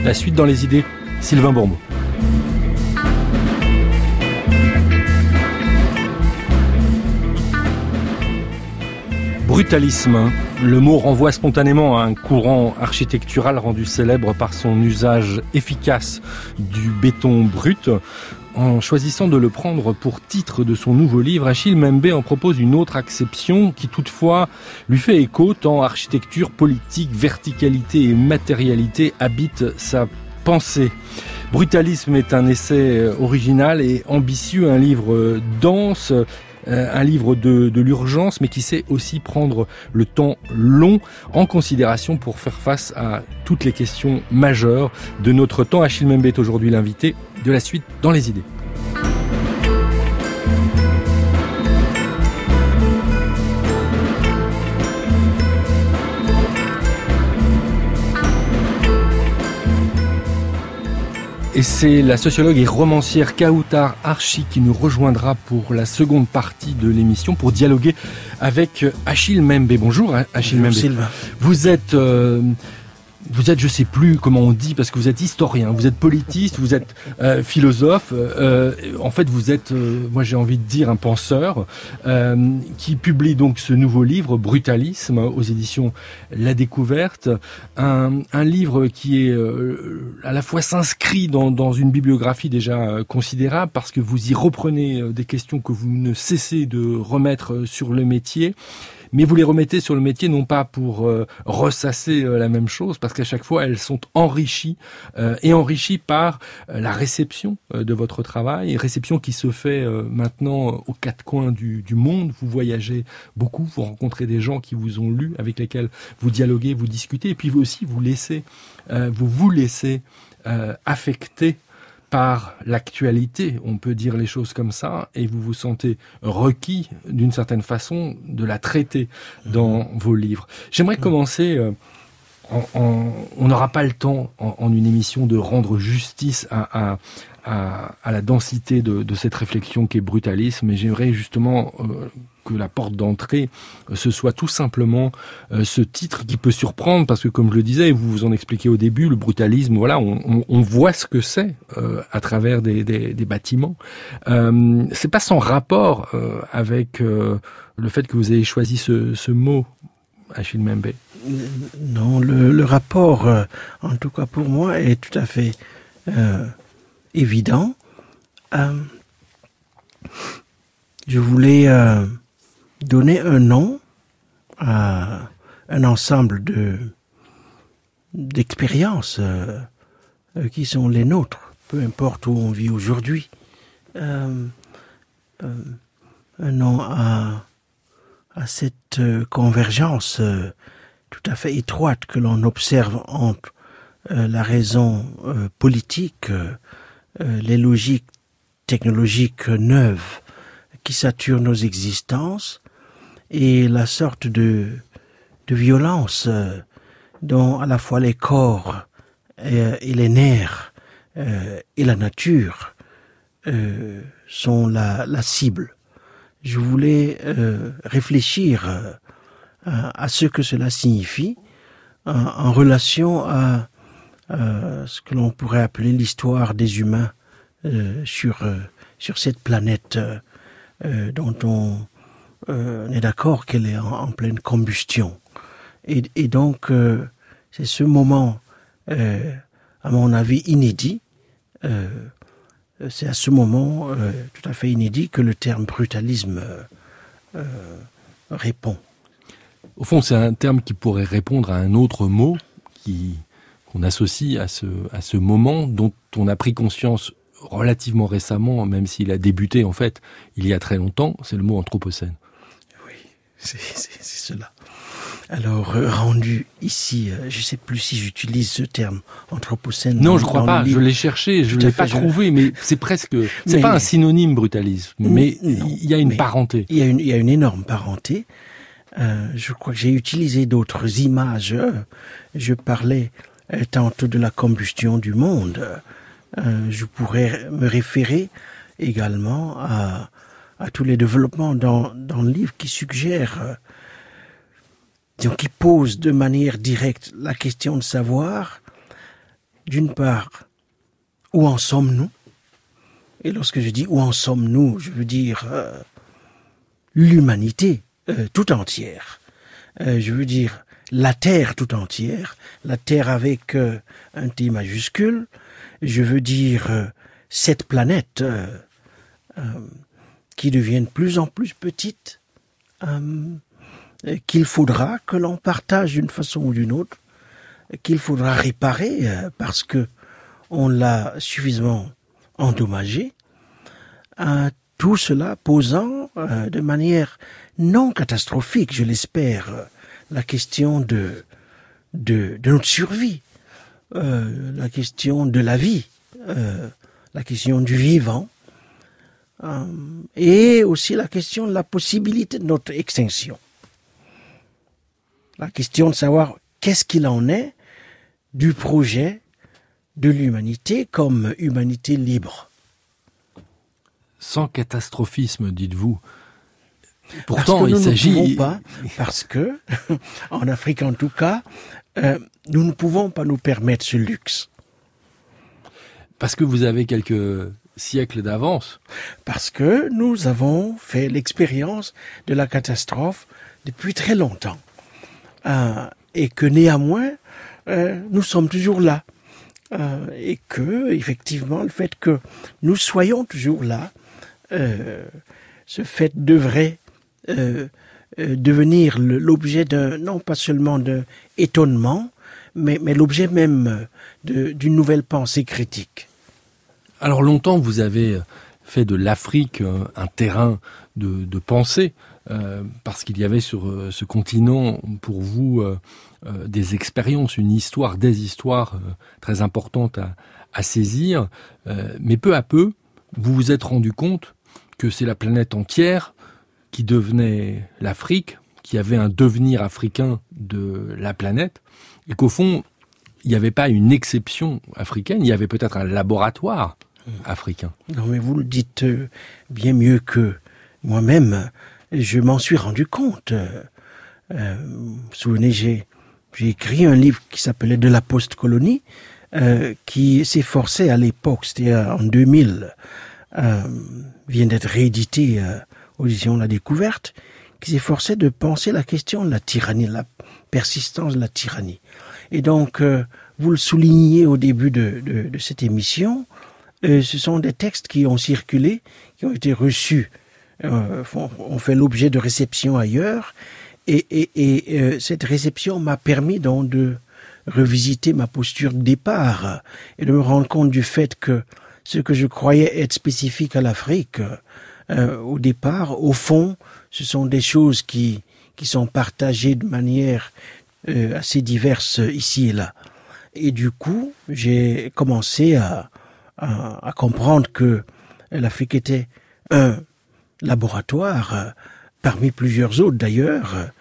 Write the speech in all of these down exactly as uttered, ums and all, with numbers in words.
La suite dans les idées, Sylvain Bourbeau. Brutalisme. Le mot renvoie spontanément à un courant architectural rendu célèbre par son usage efficace du béton brut. En choisissant de le prendre pour titre de son nouveau livre, Achille Mbembe en propose une autre acception qui toutefois lui fait écho tant architecture, politique, verticalité et matérialité habitent sa pensée. Brutalisme est un essai original et ambitieux, un livre dense, un livre de, de l'urgence, mais qui sait aussi prendre le temps long en considération pour faire face à toutes les questions majeures de notre temps. Achille Mbembe est aujourd'hui l'invité de la suite dans les idées. Et c'est la sociologue et romancière Kautar Archi qui nous rejoindra pour la seconde partie de l'émission pour dialoguer avec Achille Mbembe. Bonjour Achille Mbembe. Bonjour Sylvain. Vous êtes... Euh, Vous êtes, je sais plus comment on dit, parce que vous êtes historien, vous êtes politiste, vous êtes euh, philosophe. Euh, en fait, vous êtes, euh, moi j'ai envie de dire, un penseur euh, qui publie donc ce nouveau livre, Brutalisme, aux éditions La Découverte. Un, un livre qui est euh, à la fois s'inscrit dans, dans une bibliographie déjà euh, considérable, parce que vous y reprenez euh, des questions que vous ne cessez de remettre euh, sur le métier. Mais vous les remettez sur le métier non pas pour euh, ressasser euh, la même chose, parce qu'à chaque fois elles sont enrichies euh, et enrichies par euh, la réception euh, de votre travail, réception qui se fait euh, maintenant aux quatre coins du, du monde. Vous voyagez beaucoup, vous rencontrez des gens qui vous ont lu, avec lesquels vous dialoguez, vous discutez, et puis vous aussi vous laissez, euh, vous vous laissez euh, affecter par l'actualité, on peut dire les choses comme ça, et vous vous sentez requis, d'une certaine façon, de la traiter dans mmh. vos livres. J'aimerais mmh. commencer... Euh, en, en, on n'aura pas le temps, en, en une émission, de rendre justice à, à, à, à la densité de, de cette réflexion qui est brutalisme, mais j'aimerais justement... Euh, que la porte d'entrée, ce soit tout simplement euh, ce titre qui peut surprendre, parce que comme je le disais, vous vous en expliquez au début, le brutalisme, voilà, on, on, on voit ce que c'est euh, à travers des, des, des bâtiments. Euh, c'est pas sans rapport euh, avec euh, le fait que vous ayez choisi ce, ce mot, Achille Mbembe. Non, le, le rapport, euh, en tout cas pour moi, est tout à fait euh, évident. Euh, je voulais euh, donner un nom à un ensemble de d'expériences euh, qui sont les nôtres, peu importe où on vit aujourd'hui. Euh, euh, un nom à, à cette convergence euh, tout à fait étroite que l'on observe entre euh, la raison euh, politique, euh, les logiques technologiques neuves qui saturent nos existences, et la sorte de, de violence euh, dont à la fois les corps et, et les nerfs euh, et la nature euh, sont la, la cible. Je voulais euh, réfléchir euh, à, à ce que cela signifie en, en relation à, à ce que l'on pourrait appeler l'histoire des humains euh, sur, euh, sur cette planète euh, euh, dont on Euh, on est d'accord qu'elle est en, en pleine combustion. Et, et donc, euh, c'est ce moment, euh, à mon avis, inédit. Euh, c'est à ce moment euh, tout à fait inédit que le terme brutalisme euh, euh, répond. Au fond, c'est un terme qui pourrait répondre à un autre mot qui, qu'on associe à ce, à ce moment dont on a pris conscience relativement récemment, même s'il a débuté, en fait, il y a très longtemps, c'est le mot anthropocène. C'est, c'est, c'est cela. Alors, euh, rendu ici, euh, je ne sais plus si j'utilise ce terme anthropocène. Non, je ne crois pas. Je l'ai cherché, je ne l'ai pas je... trouvé, mais c'est presque. C'est mais, pas un synonyme brutalisme, mais il y a une parenté. Il y a une, il y a une énorme parenté. Euh, je crois que j'ai utilisé d'autres images. Je parlais euh, tantôt de la combustion du monde. Euh, je pourrais me référer également à à tous les développements dans, dans le livre qui suggèrent, euh, disons, qui posent de manière directe la question de savoir d'une part, où en sommes-nous? Et lorsque je dis où en sommes-nous, je veux dire euh, l'humanité euh, tout entière. Euh, je veux dire la Terre tout entière, la Terre avec euh, un T majuscule. Je veux dire euh, cette planète euh, euh, qui devient de plus en plus petite, euh, qu'il faudra que l'on partage d'une façon ou d'une autre, qu'il faudra réparer euh, parce que on l'a suffisamment endommagé, euh, tout cela posant euh, de manière non catastrophique, je l'espère, euh, la question de, de, de notre survie, euh, la question de la vie, euh, la question du vivant, euh, et aussi la question de la possibilité de notre extinction. La question de savoir qu'est-ce qu'il en est du projet de l'humanité comme humanité libre. Sans catastrophisme, dites-vous. Pourtant, parce que nous il s'agit... ne pouvons pas, parce que, en Afrique en tout cas, euh, nous ne pouvons pas nous permettre ce luxe. Parce que vous avez quelques siècles d'avance. Parce que nous avons fait l'expérience de la catastrophe depuis très longtemps. Euh, et que néanmoins, euh, nous sommes toujours là. Euh, et que, effectivement, le fait que nous soyons toujours là, euh, ce fait devrait euh, euh, devenir le, l'objet d'un, non pas seulement d'un étonnement, mais, mais l'objet même de, d'une nouvelle pensée critique. Alors longtemps, vous avez fait de l'Afrique un terrain de, de pensée, euh, parce qu'il y avait sur euh, ce continent, pour vous, euh, euh, des expériences, une histoire, des histoires euh, très importantes à, à saisir. Euh, mais peu à peu, vous vous êtes rendu compte que c'est la planète entière qui devenait l'Afrique, qui avait un devenir africain de la planète, et qu'au fond, il n'y avait pas une exception africaine, il y avait peut-être un laboratoire africain. Non, mais vous le dites bien mieux que moi-même. Je m'en suis rendu compte. Euh, vous vous souvenez, j'ai, j'ai écrit un livre qui s'appelait « De la post-colonie euh, », qui s'efforçait à l'époque, c'était en deux mille, euh, vient d'être réédité euh, aux éditions La Découverte, qui s'efforçait de penser la question de la tyrannie, la persistance de la tyrannie. Et donc, euh, vous le soulignez au début de, de, de cette émission, euh, ce sont des textes qui ont circulé, qui ont été reçus, euh, font, ont fait l'objet de réception ailleurs, et, et, et euh, cette réception m'a permis donc de revisiter ma posture de départ et de me rendre compte du fait que ce que je croyais être spécifique à l'Afrique, euh, au départ, au fond, ce sont des choses qui, qui sont partagées de manière euh, assez diverse ici et là. Et du coup, j'ai commencé à, à, à comprendre que l'Afrique était un laboratoire, euh, parmi plusieurs autres d'ailleurs, euh,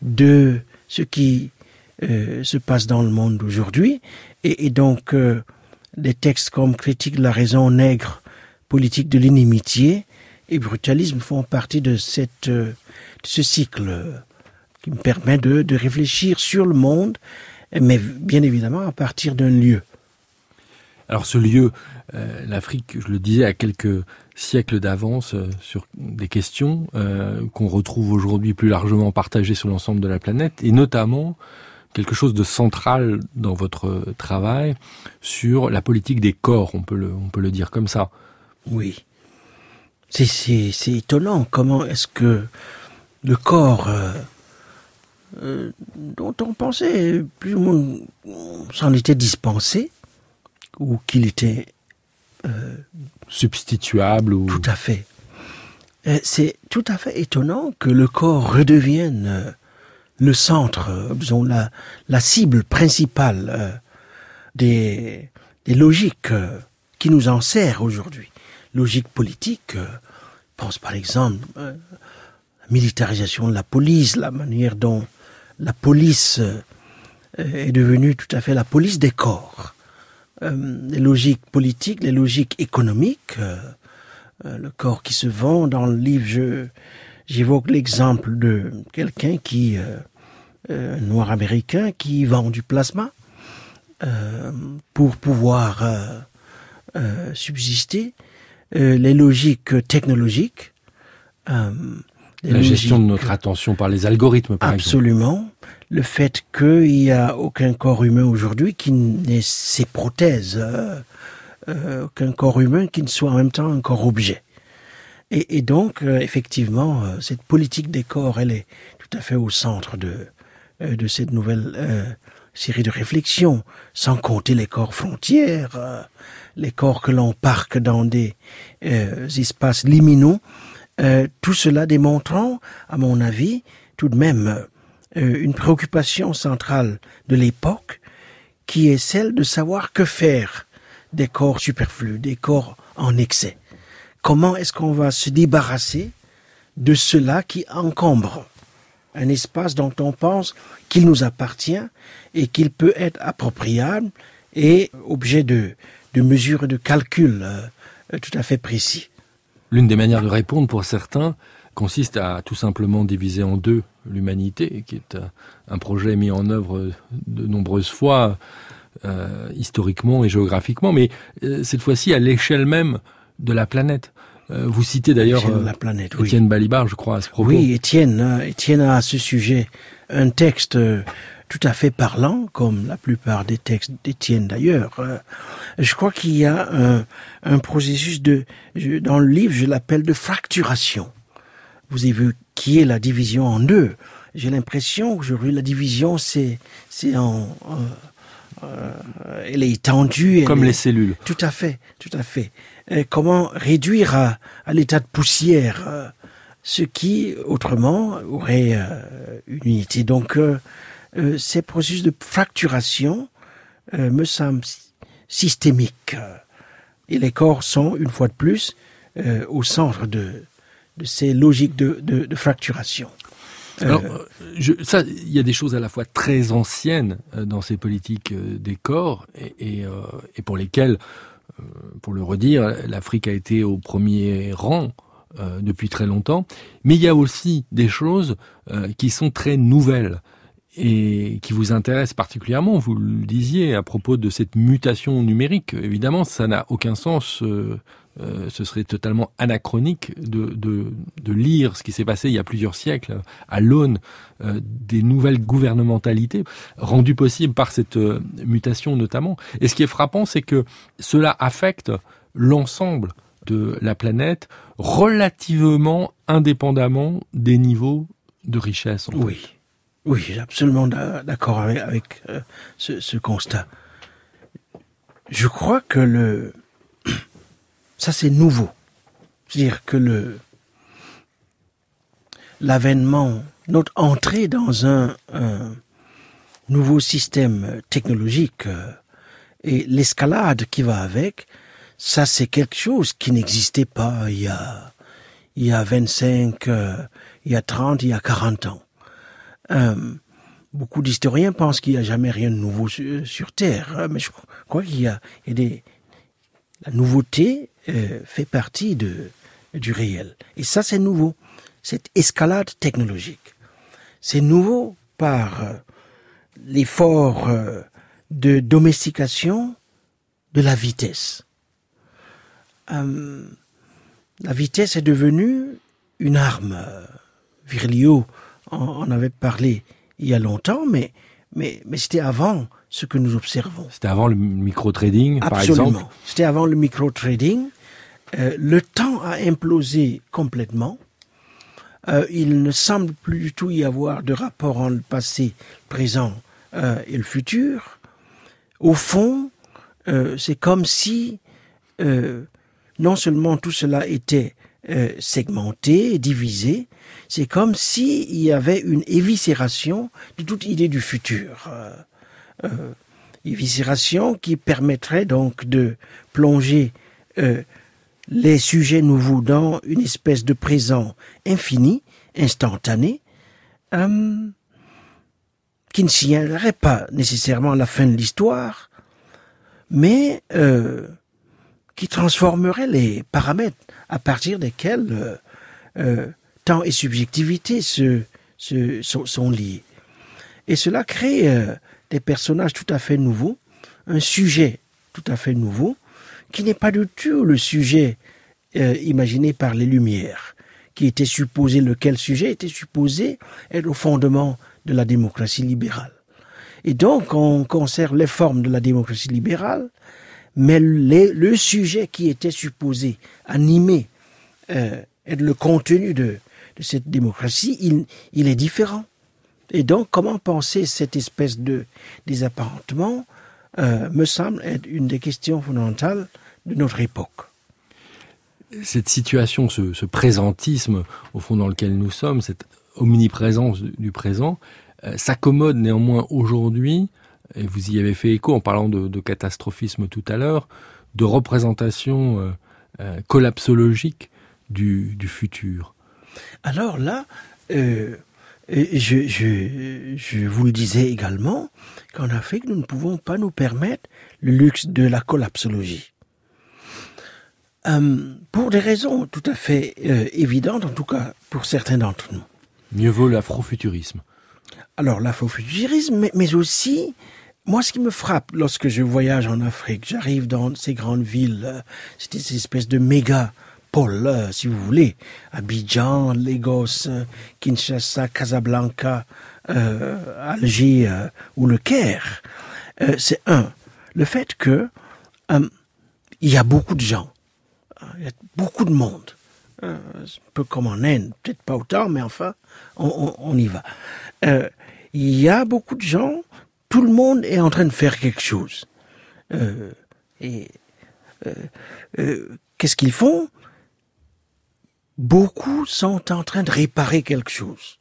de ce qui euh, se passe dans le monde d'aujourd'hui. Et, et donc, euh, des textes comme Critique de la raison nègre, Politique de l'inimitié et Brutalisme font partie de, cette, euh, de ce cycle euh, qui me permet de, de réfléchir sur le monde, mais bien évidemment à partir d'un lieu. Alors ce lieu, euh, l'Afrique, je le disais, a quelques siècles d'avance euh, sur des questions euh, qu'on retrouve aujourd'hui plus largement partagées sur l'ensemble de la planète, et notamment quelque chose de central dans votre travail sur la politique des corps, on peut le, on peut le dire comme ça. Oui, c'est, c'est, c'est étonnant comment est-ce que le corps euh, euh, dont on pensait plus ou moins s'en était dispensé, ou qu'il était euh, substituable ou... Tout à fait. Euh, c'est tout à fait étonnant que le corps redevienne euh, le centre, euh, disons la, la cible principale euh, des, des logiques euh, qui nous enserrent aujourd'hui. Logique politique, euh, pense par exemple euh, la militarisation de la police, la manière dont la police euh, est devenue tout à fait la police des corps. Euh, les logiques politiques, les logiques économiques, euh, euh, le corps qui se vend. Dans le livre, je, j'évoque l'exemple de quelqu'un qui, euh, euh, un noir américain, qui vend du plasma euh, pour pouvoir euh, euh, subsister, euh, les logiques technologiques, euh, les la logiques, gestion de notre attention par les algorithmes, par absolument, exemple. Le fait qu'il n'y a aucun corps humain aujourd'hui qui n'ait ses prothèses, euh, euh, aucun corps humain qui ne soit en même temps un corps objet. Et, et donc, euh, effectivement, euh, cette politique des corps, elle est tout à fait au centre de, euh, de cette nouvelle euh, série de réflexions, sans compter les corps frontières, euh, les corps que l'on parque dans des euh, espaces liminaux, euh, tout cela démontrant, à mon avis, tout de même, euh, une préoccupation centrale de l'époque, qui est celle de savoir que faire des corps superflus, des corps en excès. Comment est-ce qu'on va se débarrasser de cela qui encombre un espace dont on pense qu'il nous appartient et qu'il peut être appropriable et objet de, de mesures et de calculs euh, tout à fait précis. L'une des manières de répondre pour certains consiste à tout simplement diviser en deux l'humanité, qui est un projet mis en œuvre de nombreuses fois, euh, historiquement et géographiquement, mais euh, cette fois-ci à l'échelle même de la planète. Euh, vous citez d'ailleurs euh, la planète, Étienne oui. Balibar, je crois, à ce propos. Oui, Étienne, hein, Étienne a à ce sujet un texte euh, tout à fait parlant, comme la plupart des textes d'Étienne d'ailleurs. Euh, je crois qu'il y a un, un processus de, je, dans le livre, je l'appelle de fracturation. Vous avez vu qui est la division en deux. J'ai l'impression qu'aujourd'hui la division c'est c'est en euh, euh, elle est étendue. Comme elle les est, cellules. Tout à fait, tout à fait. Et comment réduire à, à l'état de poussière euh, ce qui autrement aurait euh, une unité. Donc euh, euh, ces processus de fracturation euh, me semblent systémiques. Et les corps sont une fois de plus euh, au centre de de ces logiques de, de, de fracturation. Alors, euh, je, ça, il y a des choses à la fois très anciennes euh, dans ces politiques euh, des corps et, et, euh, et pour lesquelles, euh, pour le redire, l'Afrique a été au premier rang euh, depuis très longtemps. Mais il y a aussi des choses euh, qui sont très nouvelles et qui vous intéressent particulièrement. Vous le disiez à propos de cette mutation numérique. Évidemment, ça n'a aucun sens. Euh, Euh, ce serait totalement anachronique de, de, de lire ce qui s'est passé il y a plusieurs siècles à l'aune euh, des nouvelles gouvernementalités rendues possibles par cette euh, mutation notamment. Et ce qui est frappant, c'est que cela affecte l'ensemble de la planète relativement indépendamment des niveaux de richesse. En oui, fait. oui, je suis absolument d'accord avec, avec euh, ce, ce constat. Je crois que le ça, c'est nouveau. C'est-à-dire que le, l'avènement, notre entrée dans un, un nouveau système technologique euh, et l'escalade qui va avec, ça, c'est quelque chose qui n'existait pas il y a, il y a vingt-cinq, euh, il y a trente, il y a quarante ans. Euh, beaucoup d'historiens pensent qu'il n'y a jamais rien de nouveau sur, sur Terre, mais je crois qu'il y a, il y a des, la nouveauté euh, fait partie de, du réel. Et ça, c'est nouveau. Cette escalade technologique. C'est nouveau par euh, l'effort euh, de domestication de la vitesse. Euh, la vitesse est devenue une arme. Virilio en, en avait parlé il y a longtemps, mais, mais, mais c'était avant ce que nous observons. C'était avant le micro-trading, par exemple. Absolument. C'était avant le micro-trading. Euh, le temps a implosé complètement. Euh, il ne semble plus du tout y avoir de rapport entre le passé, le présent euh, et le futur. Au fond, euh, c'est comme si euh, non seulement tout cela était euh, segmenté, divisé, c'est comme s'il y avait une éviscération de toute idée du futur. Euh, euh, éviscération qui permettrait donc de plonger euh, les sujets nouveaux dans une espèce de présent infini, instantané, euh, qui ne signalerait pas nécessairement la fin de l'histoire, mais euh, qui transformerait les paramètres à partir desquels euh, euh, temps et subjectivité se, se, sont, sont liés. Et cela crée euh, des personnages tout à fait nouveaux, un sujet tout à fait nouveau, qui n'est pas du tout le sujet euh, imaginé par les Lumières, qui était supposé, lequel sujet était supposé être au fondement de la démocratie libérale. Et donc, on conserve les formes de la démocratie libérale, mais les, le sujet qui était supposé animer euh, être le contenu de, de cette démocratie, il, il est différent. Et donc, comment penser cette espèce de désapparentement euh, me semble être une des questions fondamentales de notre époque. Cette situation, ce, ce présentisme au fond dans lequel nous sommes, cette omniprésence du présent, euh, s'accommode néanmoins aujourd'hui, et vous y avez fait écho en parlant de, de catastrophisme tout à l'heure, de représentation euh, euh, collapsologique du, du futur. Alors là, euh, je, je, je vous le disais également, qu'en Afrique, nous ne pouvons pas nous permettre le luxe de la collapsologie. Euh, pour des raisons tout à fait euh, évidentes, en tout cas pour certains d'entre nous. Mieux vaut l'afrofuturisme. Alors l'afrofuturisme, mais, mais aussi, moi ce qui me frappe lorsque je voyage en Afrique, j'arrive dans ces grandes villes, euh, c'est ces espèces de mégapoles, euh, si vous voulez, Abidjan, Lagos, euh, Kinshasa, Casablanca, euh, Alger euh, ou le Caire. Euh, c'est un, le fait que euh, il y a beaucoup de gens. Il y a beaucoup de monde. Un peu comme en Inde, peut-être pas autant, mais enfin, on, on, on y va. Euh, il y a beaucoup de gens, tout le monde est en train de faire quelque chose. Euh, et euh, euh, qu'est-ce qu'ils font? Beaucoup sont en train de réparer quelque chose.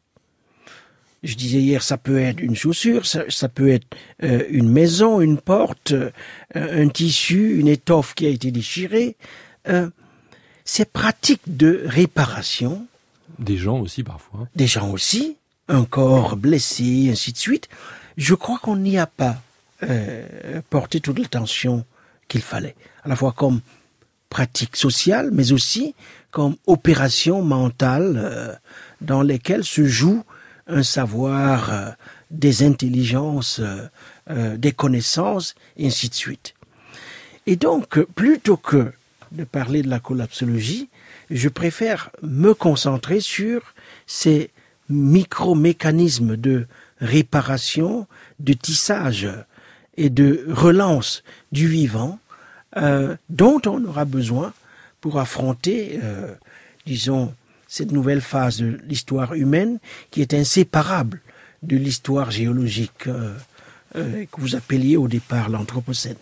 Je disais hier, ça peut être une chaussure, ça, ça peut être euh, une maison, une porte, euh, un tissu, une étoffe qui a été déchirée. Euh, ces pratiques de réparation, des gens aussi parfois, des gens aussi, un corps blessé, ainsi de suite, je crois qu'on n'y a pas euh, porté toute l'attention qu'il fallait, à la fois comme pratique sociale, mais aussi comme opération mentale euh, dans lesquelles se joue un savoir, euh, des intelligences, euh, euh, des connaissances, et ainsi de suite. Et donc, plutôt que de parler de la collapsologie, je préfère me concentrer sur ces micro-mécanismes de réparation, de tissage et de relance du vivant euh, dont on aura besoin pour affronter, euh, disons, cette nouvelle phase de l'histoire humaine qui est inséparable de l'histoire géologique euh, euh, que vous appeliez au départ l'Anthropocène.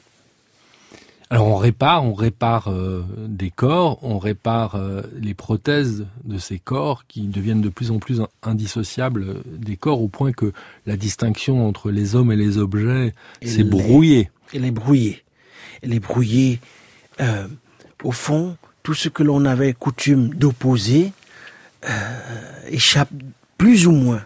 Alors on répare, on répare euh, des corps, on répare euh, les prothèses de ces corps qui deviennent de plus en plus indissociables des corps au point que la distinction entre les hommes et les objets s'est brouillée. Elle est brouillée. Elle est brouillée. Euh, au fond, tout ce que l'on avait coutume d'opposer euh, échappe plus ou moins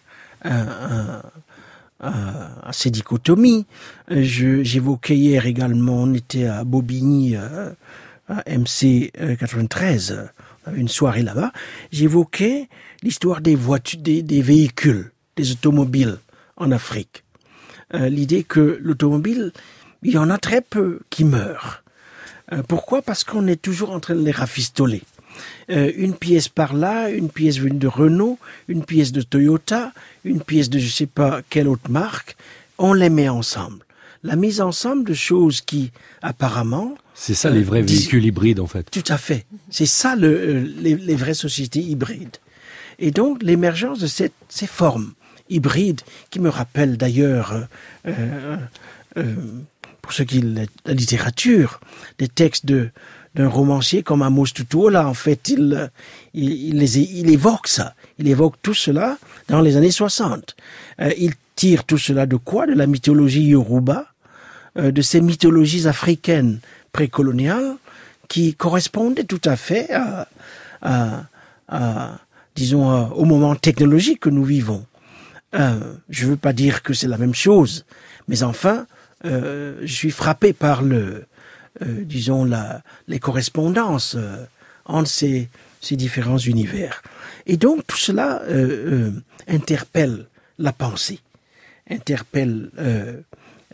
à, à, à ces dichotomies. Je, j'évoquais hier également, on était à Bobigny, euh, à M C quatre-vingt-treize, on avait une soirée là-bas, j'évoquais l'histoire des voitures, des, des véhicules, des automobiles en Afrique. Euh, l'idée que l'automobile, il y en a très peu qui meurent. Euh, pourquoi? Parce qu'on est toujours en train de les rafistoler. Euh, une pièce par là, une pièce venue de Renault, une pièce de Toyota, une pièce de je sais pas quelle autre marque, on les met ensemble. La mise ensemble de choses qui, apparemment... C'est ça euh, les vrais dis... véhicules hybrides, en fait. Tout à fait. C'est ça le, euh, les, les vraies sociétés hybrides. Et donc, l'émergence de cette, ces formes hybrides, qui me rappellent d'ailleurs, euh, euh, euh, pour ceux qui la, la littérature, des textes de... d'un romancier comme Amos Tutuola, en fait, il, il, il, les, il évoque ça. Il évoque tout cela dans les années soixante. Euh, il tire tout cela de quoi? De la mythologie yoruba, euh, de ces mythologies africaines précoloniales qui correspondaient tout à fait à, à, à disons, à, au moment technologique que nous vivons. Euh, je ne veux pas dire que c'est la même chose, mais enfin, euh, je suis frappé par le... Euh, disons, la, les correspondances euh, entre ces, ces différents univers. Et donc, tout cela euh, euh, interpelle la pensée, interpelle euh,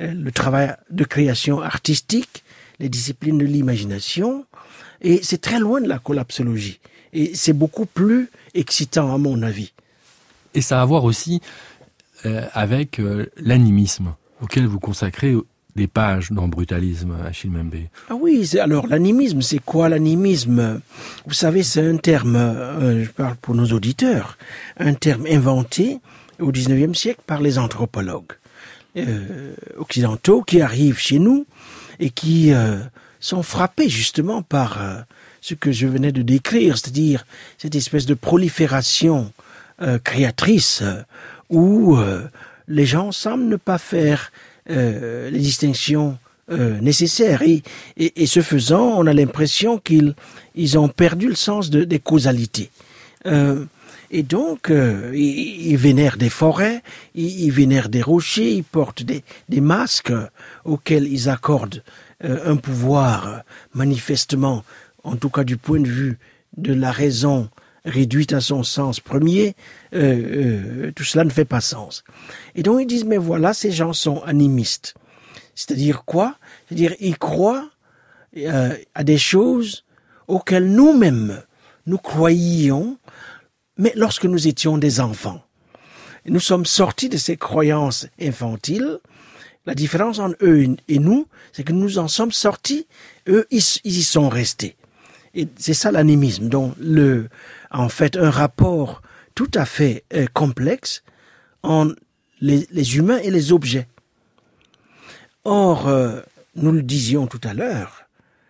euh, le travail de création artistique, les disciplines de l'imagination, et c'est très loin de la collapsologie. Et c'est beaucoup plus excitant à mon avis. Et ça a à voir aussi euh, avec euh, l'animisme, auquel vous consacrez des pages dans Brutalisme, Achille Mbembe. Ah oui, c'est, alors l'animisme, c'est quoi l'animisme? Vous savez, c'est un terme, euh, je parle pour nos auditeurs, un terme inventé au dix-neuvième siècle par les anthropologues euh, occidentaux qui arrivent chez nous et qui euh, sont frappés justement par euh, ce que je venais de décrire, c'est-à-dire cette espèce de prolifération euh, créatrice euh, où euh, les gens semblent ne pas faire euh, les distinctions euh, nécessaires. Et, et, et ce faisant, on a l'impression qu'ils ils ont perdu le sens de, des causalités. Euh, et donc, euh, ils, ils vénèrent des forêts, ils, ils vénèrent des rochers, ils portent des, des masques auxquels ils accordent euh, un pouvoir euh, manifestement, en tout cas du point de vue de la raison réduite à son sens premier, euh, euh, tout cela ne fait pas sens. Et donc ils disent, mais voilà, ces gens sont animistes. C'est-à-dire quoi? C'est-à-dire ils croient euh, à des choses auxquelles nous-mêmes nous croyions, mais lorsque nous étions des enfants. Nous sommes sortis de ces croyances infantiles. La différence entre eux et nous, c'est que nous en sommes sortis, eux, ils, ils y sont restés. Et c'est ça l'animisme, donc le, en fait, un rapport tout à fait euh, complexe entre les, les humains et les objets. Or, euh, nous le disions tout à l'heure,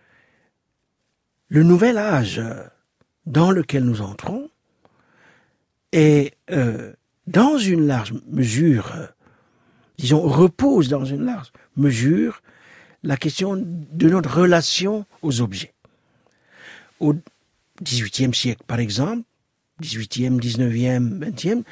le nouvel âge dans lequel nous entrons est, euh, dans une large mesure, euh, disons, repose dans une large mesure la question de notre relation aux objets. Au dix-huitième siècle, par exemple, dix-huitième, dix-neuvième, vingtième,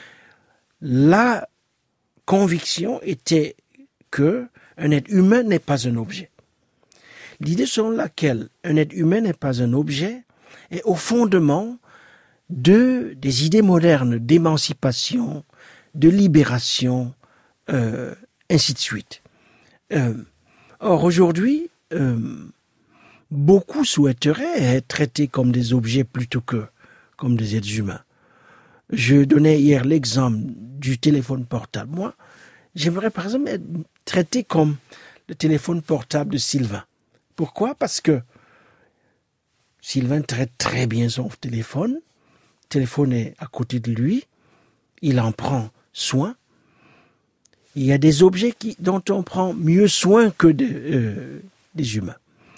la conviction était que un être humain n'est pas un objet. L'idée selon laquelle un être humain n'est pas un objet est au fondement de, des idées modernes d'émancipation, de libération, euh, ainsi de suite. Euh, or, aujourd'hui, euh, beaucoup souhaiteraient être traités comme des objets plutôt que comme des êtres humains. Je donnais hier l'exemple du téléphone portable. Moi, j'aimerais par exemple être traité comme le téléphone portable de Sylvain. Pourquoi? Parce que Sylvain traite très bien son téléphone. Le téléphone est à côté de lui. Il en prend soin. Il y a des objets qui, dont on prend mieux soin que de, euh, des humains.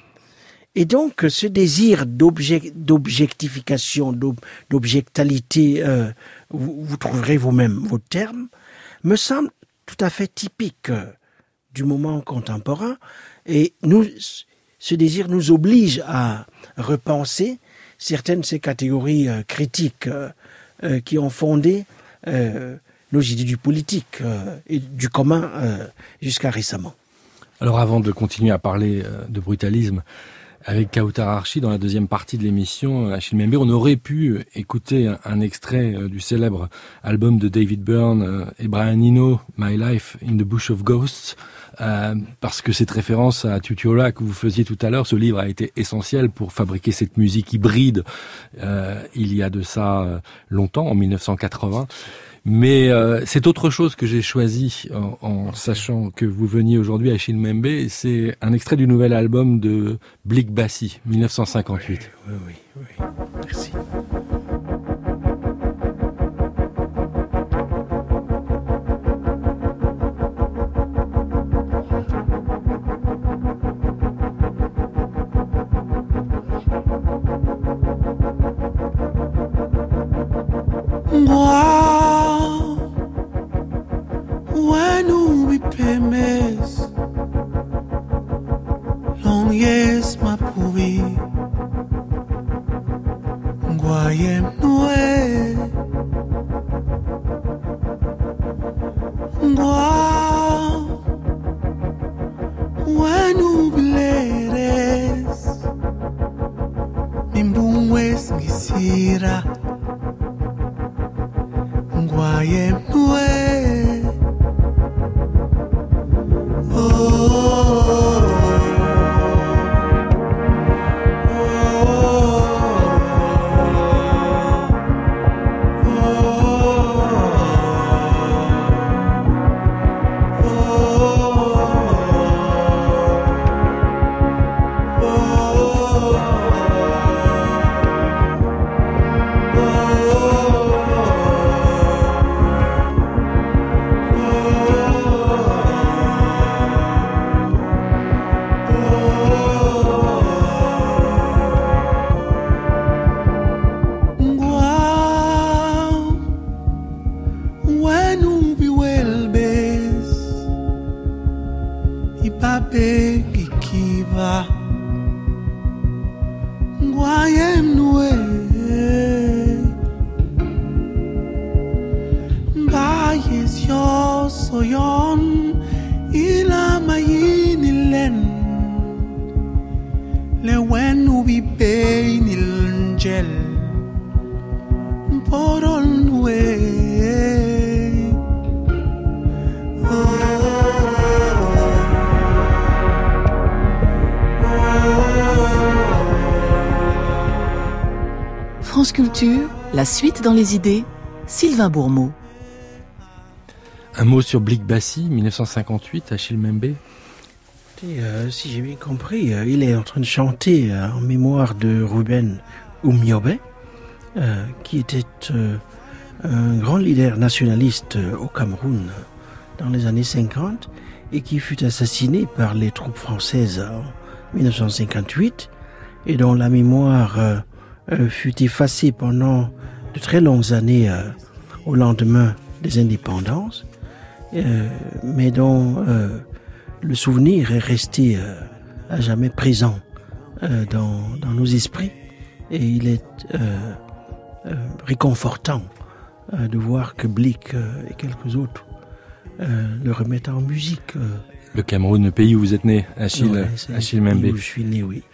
Et donc, ce désir d'object, d'objectification, d'objectalité, euh, vous, vous trouverez vous-même vos termes, me semble tout à fait typique euh, du moment contemporain. Et nous, ce désir nous oblige à repenser certaines de ces catégories euh, critiques euh, euh, qui ont fondé euh, nos idées du politique euh, et du commun euh, jusqu'à récemment. Alors, avant de continuer à parler euh, de brutalisme, avec Kautar Archi, dans la deuxième partie de l'émission, Achille Mbembe, on aurait pu écouter un, un extrait du célèbre album de David Byrne et Brian Eno, My Life in the Bush of Ghosts, euh, parce que cette référence à Tutiola que vous faisiez tout à l'heure, ce livre a été essentiel pour fabriquer cette musique hybride euh, il y a de ça longtemps, en mille neuf cent quatre-vingts. Mais euh, c'est autre chose que j'ai choisi en, en sachant que vous veniez aujourd'hui à Achille Mbembe. C'est un extrait du nouvel album de Blick Bassi, mille neuf cent cinquante-huit. Oui, oui, oui, oui. Merci. Oh yesyo soyon ila mayinilen le wen ubi beinil gel porol nwe France Culture, la suite dans les idées, Sylvain Bourmeau. Un mot sur Blik Bassi, dix-neuf cent cinquante-huit, Achille Mbembe. Et, euh, si j'ai bien compris, euh, il est en train de chanter euh, en mémoire de Ruben Oumiobe, euh, qui était euh, un grand leader nationaliste euh, au Cameroun dans les années cinquante et qui fut assassiné par les troupes françaises en dix-neuf cent cinquante-huit et dont la mémoire euh, euh, fut effacée pendant de très longues années euh, au lendemain des indépendances, euh, mais dont euh, le souvenir est resté euh, à jamais présent euh, dans, dans nos esprits, et il est euh, euh, réconfortant euh, de voir que Blik euh, et quelques autres euh, le remettent en musique. Euh. Le Cameroun, le pays où vous êtes né, Achille, Ouais, Achille Mbembe. Où je suis né, oui.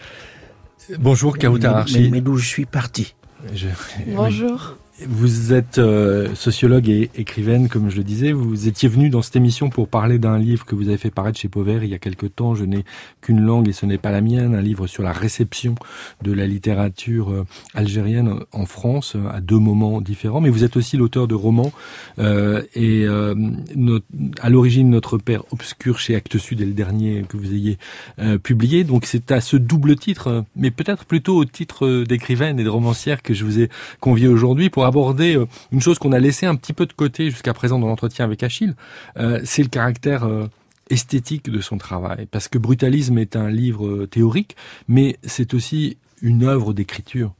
Bonjour Kautar Archi. Mais, mais d'où je suis parti. Je... Bonjour. Vous êtes euh, sociologue et écrivaine, comme je le disais. Vous étiez venu dans cette émission pour parler d'un livre que vous avez fait paraître chez Pauvert il y a quelque temps. Je n'ai qu'une langue et ce n'est pas la mienne. Un livre sur la réception de la littérature euh, algérienne en France euh, à deux moments différents. Mais vous êtes aussi l'auteur de romans euh, et euh, notre, à l'origine Notre Père obscur chez Actes Sud est le dernier que vous ayez euh, publié. Donc c'est à ce double titre, mais peut-être plutôt au titre d'écrivaine et de romancière que je vous ai convié aujourd'hui pour aborder une chose qu'on a laissé un petit peu de côté jusqu'à présent dans l'entretien avec Achille, euh, c'est le caractère euh, esthétique de son travail. Parce que Brutalisme est un livre théorique, mais c'est aussi une œuvre d'écriture.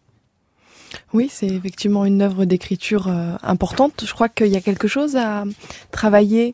Oui, c'est effectivement une œuvre d'écriture euh, importante. Je crois qu'il y a quelque chose à travailler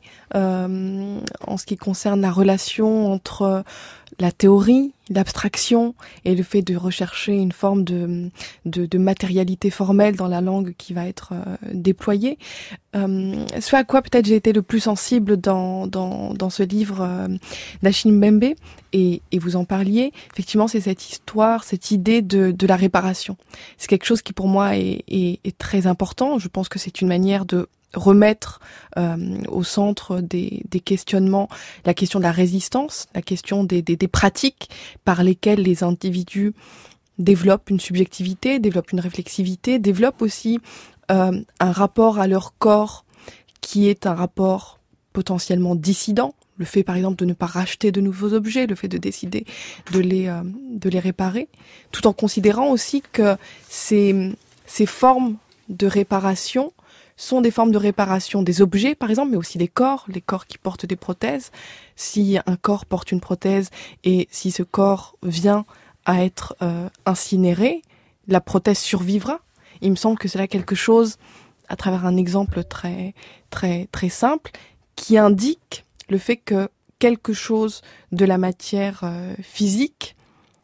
euh, en ce qui concerne la relation entre la théorie, l'abstraction et le fait de rechercher une forme de, de, de matérialité formelle dans la langue qui va être euh, déployée. Euh, ce à quoi peut-être j'ai été le plus sensible dans, dans, dans ce livre euh, d'Achille Mbembe, et, et vous en parliez, effectivement c'est cette histoire, cette idée de, de la réparation. C'est quelque chose qui pour moi est, est, est très important. Je pense que c'est une manière de remettre euh, au centre des, des questionnements la question de la résistance, la question des, des, des pratiques par lesquelles les individus développent une subjectivité, développent une réflexivité, développent aussi euh, un rapport à leur corps qui est un rapport potentiellement dissident. Le fait, par exemple, de ne pas racheter de nouveaux objets, le fait de décider de les, euh, de les réparer, tout en considérant aussi que ces, ces formes de réparation sont des formes de réparation des objets, par exemple, mais aussi des corps, les corps qui portent des prothèses. Si un corps porte une prothèse et si ce corps vient à être euh, incinéré, la prothèse survivra. Il me semble que c'est là quelque chose, à travers un exemple très, très, très simple, qui indique le fait que quelque chose de la matière euh, physique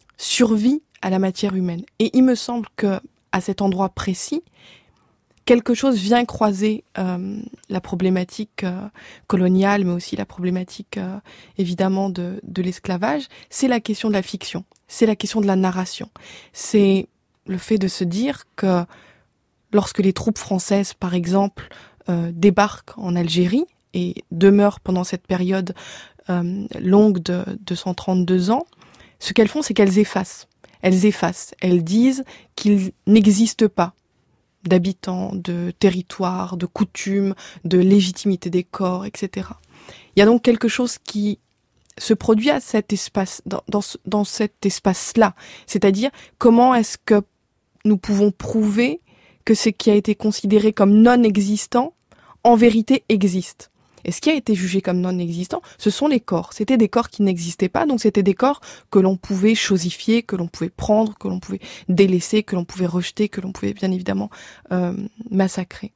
survit à la matière humaine. Et il me semble que, à cet endroit précis, quelque chose vient croiser euh, la problématique euh, coloniale, mais aussi la problématique euh, évidemment de, de l'esclavage. C'est la question de la fiction, c'est la question de la narration. C'est le fait de se dire que lorsque les troupes françaises, par exemple, euh, débarquent en Algérie et demeurent pendant cette période euh, longue de, de cent trente-deux ans, ce qu'elles font, c'est qu'elles effacent. Elles effacent, elles disent qu'il n'existe pas d'habitants, de territoires, de coutumes, de légitimité des corps, et cetera. Il y a donc quelque chose qui se produit à cet espace, dans, dans, dans cet espace-là. C'est-à-dire, comment est-ce que nous pouvons prouver que ce qui a été considéré comme non existant, en vérité existe? Et ce qui a été jugé comme non existant, ce sont les corps. C'était des corps qui n'existaient pas, donc c'était des corps que l'on pouvait chosifier, que l'on pouvait prendre, que l'on pouvait délaisser, que l'on pouvait rejeter, que l'on pouvait bien évidemment euh, massacrer.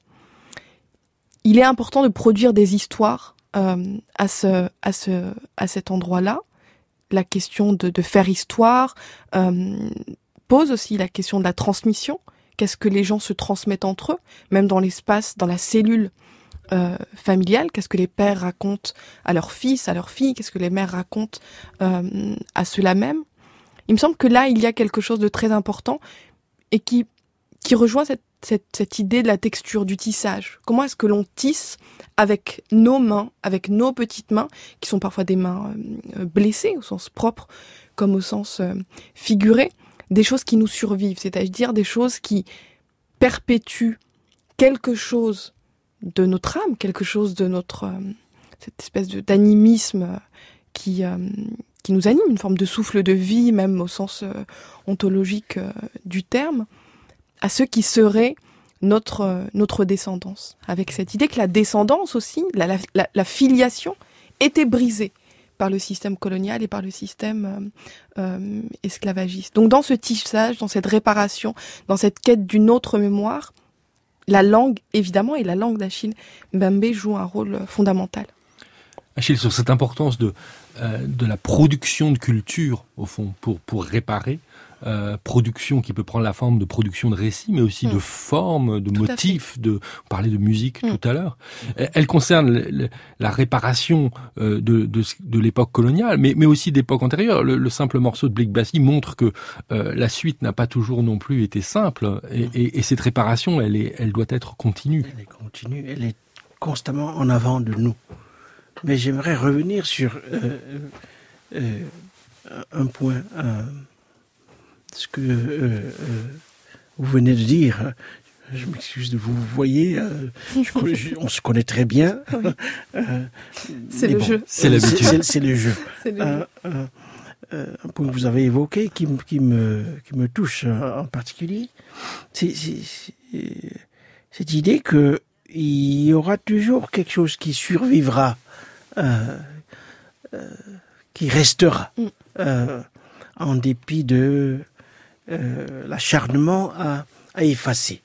Il est important de produire des histoires euh, à ce, à ce, à cet endroit-là. La question de, de faire histoire euh, pose aussi la question de la transmission. Qu'est-ce que les gens se transmettent entre eux, même dans l'espace, dans la cellule euh, familial, qu'est-ce que les pères racontent à leurs fils, à leurs filles, qu'est-ce que les mères racontent euh, à ceux-là même. Il me semble que là, il y a quelque chose de très important et qui, qui rejoint cette, cette, cette idée de la texture, du tissage. Comment est-ce que l'on tisse avec nos mains, avec nos petites mains, qui sont parfois des mains euh, blessées au sens propre comme au sens euh, figuré, des choses qui nous survivent, c'est-à-dire des choses qui perpétuent quelque chose de notre âme, quelque chose de notre... Euh, cette espèce de, d'animisme euh, qui... Euh, qui nous anime, une forme de souffle de vie, même au sens euh, ontologique euh, du terme, à ceux qui seraient notre, euh, notre descendance. Avec cette idée que la descendance aussi, la, la, la filiation, était brisée par le système colonial et par le système euh, euh, esclavagiste. Donc dans ce tissage, dans cette réparation, dans cette quête d'une autre mémoire, la langue, évidemment, et la langue d'Achille Mbembe joue un rôle fondamental. Achille, sur cette importance de, euh, de la production de culture, au fond, pour, pour réparer, euh, production qui peut prendre la forme de production de récits, mais aussi mmh. de formes, de tout motifs, de, on parlait de musique mmh. tout à l'heure. Elle concerne le, le, la réparation euh, de, de, de l'époque coloniale, mais, mais aussi d'époques antérieures. Le, le simple morceau de Blick Bassi montre que euh, la suite n'a pas toujours non plus été simple, et, mmh. et, et cette réparation, elle, est, elle doit être continue. Elle est continue, elle est constamment en avant de nous. Mais j'aimerais revenir sur euh, euh, un point, euh, ce que euh, euh, vous venez de dire. Je m'excuse de vous, vous voyez, euh, je, je, on se connaît très bien. Oui. Euh, c'est le bon, jeu. C'est l'habitude. C'est, c'est, c'est le jeu. C'est le euh, jeu. Euh, euh, un point que vous avez évoqué, qui, qui, me, qui me touche en particulier, c'est, c'est, c'est cette idée que il y aura toujours quelque chose qui survivra, euh, euh, qui restera, mm. euh, en dépit de euh, l'acharnement à, à effacer,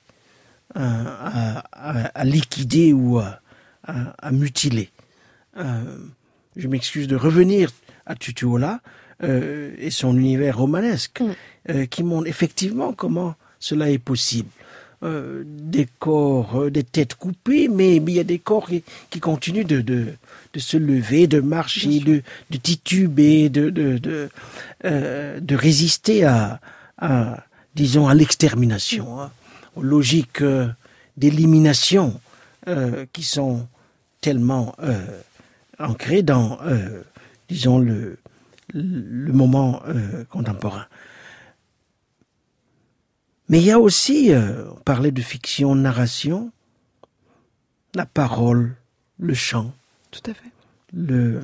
à, à, à liquider ou à, à, à mutiler. Euh, je m'excuse de revenir à Tutuola euh, et son univers romanesque, mm. euh, qui montre effectivement comment cela est possible. Euh, des corps, euh, des têtes coupées, mais il y a des corps qui, qui continuent de, de, de se lever, de marcher, de, de tituber, de, de, de, euh, de résister à, à, disons, à l'extermination, hein, aux logiques euh, d'élimination euh, qui sont tellement euh, ancrées dans, euh, disons, le, le moment euh, contemporain. Mais il y a aussi, euh, on parlait de fiction, narration, la parole, le chant. Tout à fait. Le,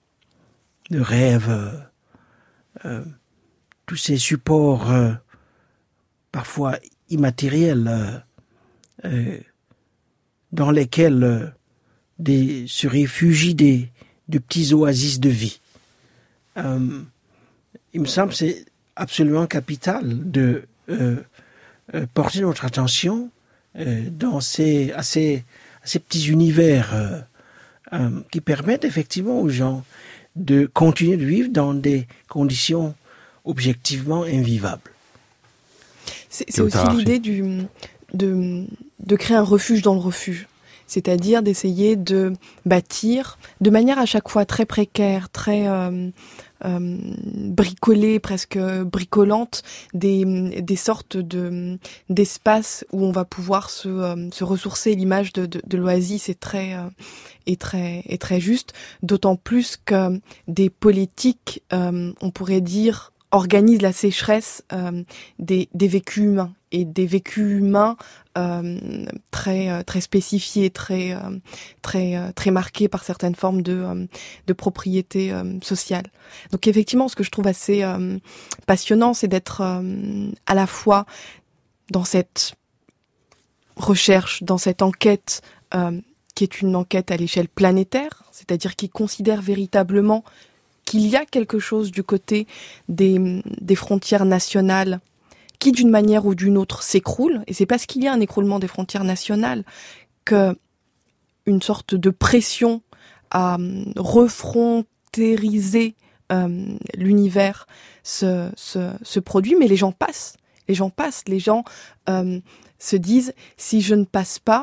le rêve, euh, euh, tous ces supports euh, parfois immatériels euh, euh, dans lesquels euh, des, se réfugient des, de petits oasis de vie. Euh, il me semble que c'est absolument capital de... Euh, Euh, porter notre attention euh, dans ces, à, ces, à ces petits univers euh, euh, qui permettent effectivement aux gens de continuer de vivre dans des conditions objectivement invivables. C'est, c'est aussi l'idée du, de, de créer un refuge dans le refuge. C'est-à-dire d'essayer de bâtir de manière à chaque fois très précaire, très euh, euh, bricolée, presque bricolante, des, des sortes de, d'espaces où on va pouvoir se, euh, se ressourcer. L'image de, de, de l'oasis est très, euh, est très, est très juste, d'autant plus que des politiques, euh, on pourrait dire, organisent la sécheresse euh, des, des vécus humains. Et des vécus humains euh, très très spécifiés, très euh, très euh, très marqués par certaines formes de euh, de propriété euh, sociale. Donc effectivement, ce que je trouve assez euh, passionnant, c'est d'être euh, à la fois dans cette recherche, dans cette enquête euh, qui est une enquête à l'échelle planétaire, c'est-à-dire qui considère véritablement qu'il y a quelque chose du côté des des frontières nationales qui, d'une manière ou d'une autre, s'écroule. Et c'est parce qu'il y a un écroulement des frontières nationales que une sorte de pression à refrontériser euh, l'univers se, se, se produit. Mais les gens passent. Les gens passent. Les gens euh, se disent, si je ne passe pas,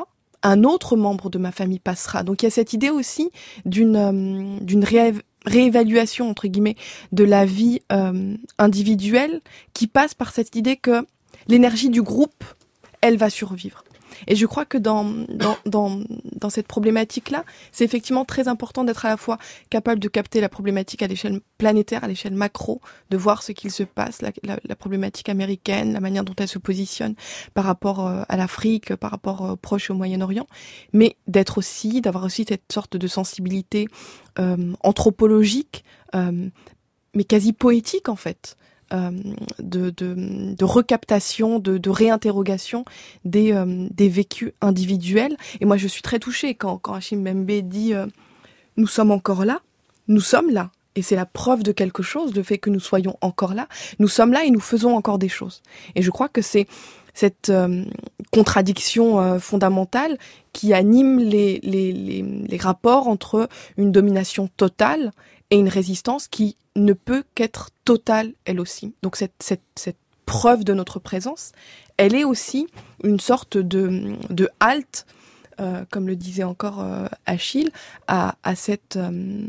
un autre membre de ma famille passera. Donc il y a cette idée aussi d'une euh, d'une ré- réévaluation entre guillemets de la vie euh, individuelle qui passe par cette idée que l'énergie du groupe, elle va survivre. Et je crois que dans dans dans, dans cette problématique-là, c'est effectivement très important d'être à la fois capable de capter la problématique à l'échelle planétaire, à l'échelle macro, de voir ce qu'il se passe, la, la, la problématique américaine, la manière dont elle se positionne par rapport euh, à l'Afrique, par rapport au Proche et au Moyen-Orient, mais d'être aussi, d'avoir aussi cette sorte de sensibilité euh, anthropologique, euh, mais quasi poétique en fait. Euh, de, de, de recaptation, de, de réinterrogation des, euh, des vécus individuels. Et moi, je suis très touchée quand, quand Achille Mbembe dit euh, « Nous sommes encore là, nous sommes là ». Et c'est la preuve de quelque chose, le fait que nous soyons encore là. Nous sommes là et nous faisons encore des choses. Et je crois que c'est cette euh, contradiction euh, fondamentale qui anime les, les, les, les rapports entre une domination totale et une résistance qui ne peut qu'être totale, elle aussi. Donc cette, cette, cette preuve de notre présence, elle est aussi une sorte de, de halte, euh, comme le disait encore euh, Achille, à, à cette euh,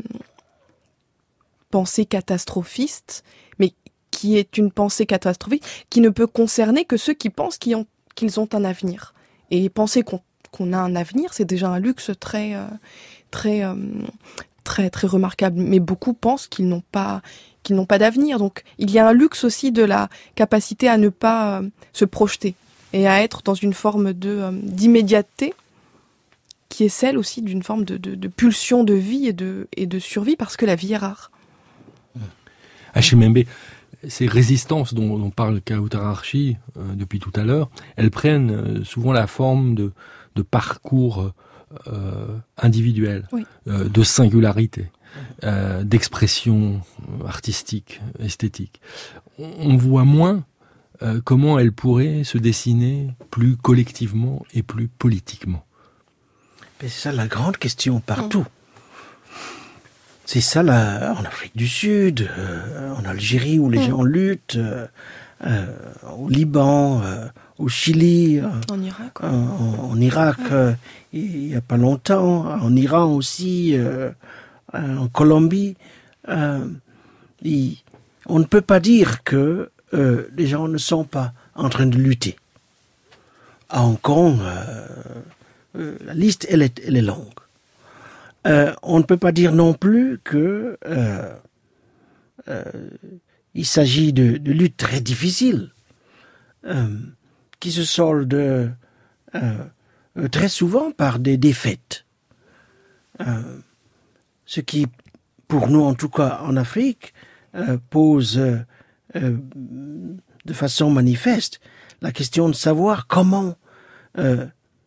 pensée catastrophiste, mais qui est une pensée catastrophique qui ne peut concerner que ceux qui pensent qu'ils ont, qu'ils ont un avenir. Et penser qu'on, qu'on a un avenir, c'est déjà un luxe très... Euh, très euh, très très remarquable, mais beaucoup pensent qu'ils n'ont pas qu'ils n'ont pas d'avenir. Donc il y a un luxe aussi de la capacité à ne pas euh, se projeter et à être dans une forme de euh, d'immédiateté qui est celle aussi d'une forme de, de, de pulsion de vie et de et de survie parce que la vie est rare. Achille Mbembe, ces résistances dont, dont parle Kauthara Archi euh, depuis tout à l'heure, elles prennent euh, souvent la forme de de parcours euh, Euh, individuelle, oui. euh, de singularité, euh, d'expression artistique, esthétique. On, on voit moins euh, comment elle pourrait se dessiner plus collectivement et plus politiquement. Mais c'est ça la grande question partout. Mmh. C'est ça là, en Afrique du Sud, euh, en Algérie où les mmh. gens luttent, euh, euh, au Liban, euh, au Chili, euh, en Irak, ouais. en, en Irak, ouais. euh, il y a pas longtemps, en Iran aussi, euh, en Colombie. Euh, il, on ne peut pas dire que euh, les gens ne sont pas en train de lutter. À Hong Kong, euh, euh, la liste elle est, elle est longue. Euh, on ne peut pas dire non plus que euh, euh, il s'agit de, de luttes très difficiles. Euh, qui se soldent euh, euh, très souvent par des défaites. Euh, ce qui, pour nous en tout cas en Afrique, euh, pose euh, euh, de façon manifeste la question de savoir comment euh,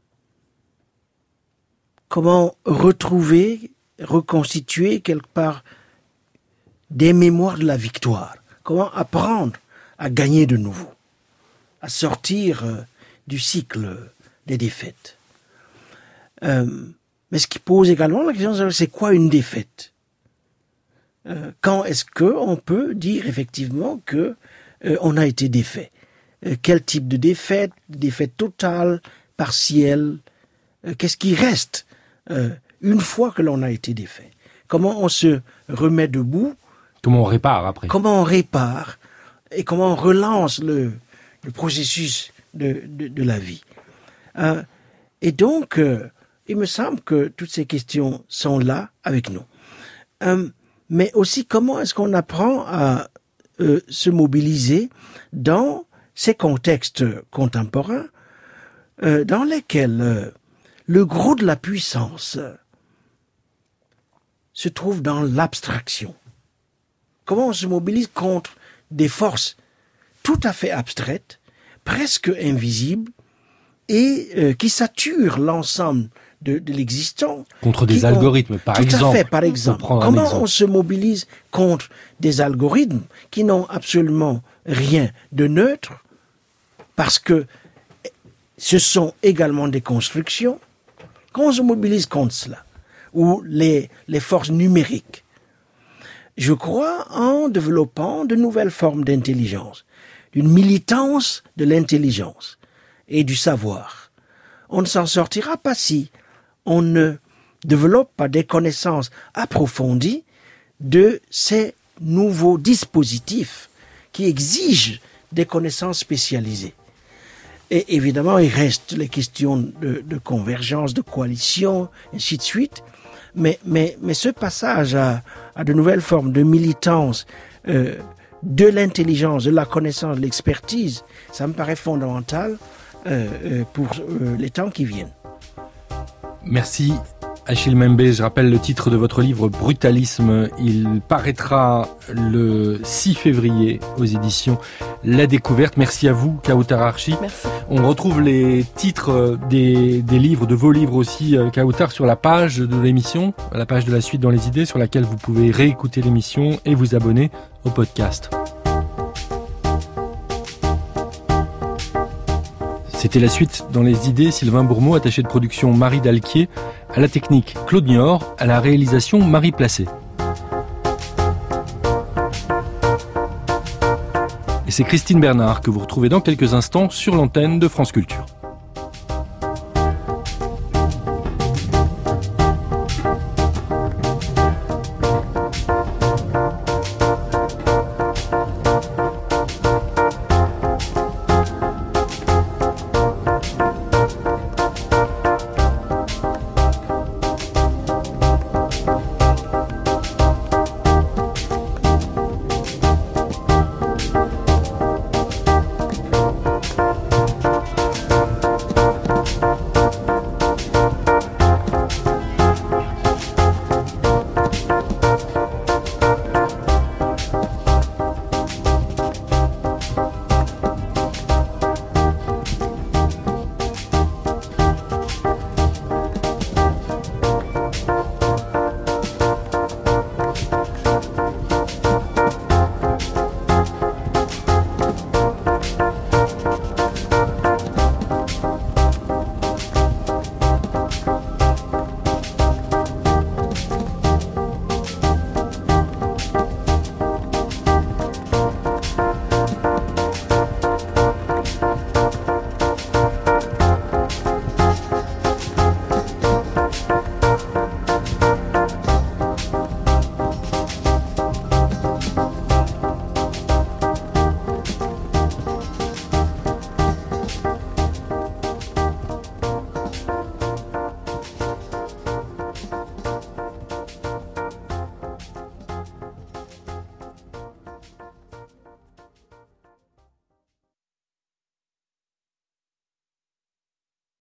comment retrouver, reconstituer quelque part des mémoires de la victoire. Comment apprendre à gagner de nouveau, à sortir euh, du cycle des défaites. Euh, mais ce qui pose également la question, c'est quoi une défaite ? euh, Quand est-ce qu'on peut dire effectivement que euh, on a été défait ? euh, Quel type de défaite ? Défaite totale, partielle ? euh, Qu'est-ce qui reste euh, une fois que l'on a été défait ? Comment on se remet debout ? Comment on répare après ? Comment on répare ? Et comment on relance le le processus de, de, de la vie. Euh, et donc, euh, il me semble que toutes ces questions sont là avec nous. Euh, mais aussi, comment est-ce qu'on apprend à euh, se mobiliser dans ces contextes contemporains euh, dans lesquels euh, le gros de la puissance euh, se trouve dans l'abstraction. Comment on se mobilise contre des forces tout à fait abstraites, presque invisibles, et euh, qui saturent l'ensemble de, de l'existant. Contre des qui algorithmes, ont, par tout exemple. Tout à fait, par exemple. Comment exemple. on se mobilise contre des algorithmes qui n'ont absolument rien de neutre, parce que ce sont également des constructions. Comment on se mobilise contre cela ? Ou les, les forces numériques. Je crois en développant de nouvelles formes d'intelligence, d'une militance de l'intelligence et du savoir, on ne s'en sortira pas si on ne développe pas des connaissances approfondies de ces nouveaux dispositifs qui exigent des connaissances spécialisées. Et évidemment, il reste les questions de, de convergence, de coalition, ainsi de suite. Mais, mais, mais ce passage à, à de nouvelles formes de militance, euh, de l'intelligence, de la connaissance, de l'expertise, ça me paraît fondamental euh, euh, pour euh, les temps qui viennent. Merci Achille Mbembe. Je rappelle le titre de votre livre Brutalisme. Il paraîtra le six février aux éditions La Découverte. Merci à vous, Kautar Archi. Merci. On retrouve les titres des, des livres, de vos livres aussi, Kautar, sur la page de l'émission, la page de la suite dans les idées, sur laquelle vous pouvez réécouter l'émission et vous abonner au podcast. C'était la suite dans les idées. Sylvain Bourmeau, attaché de production Marie Dalquier, à la technique Claude Niort, à la réalisation Marie Placé. Et c'est Christine Bernard que vous retrouvez dans quelques instants sur l'antenne de France Culture.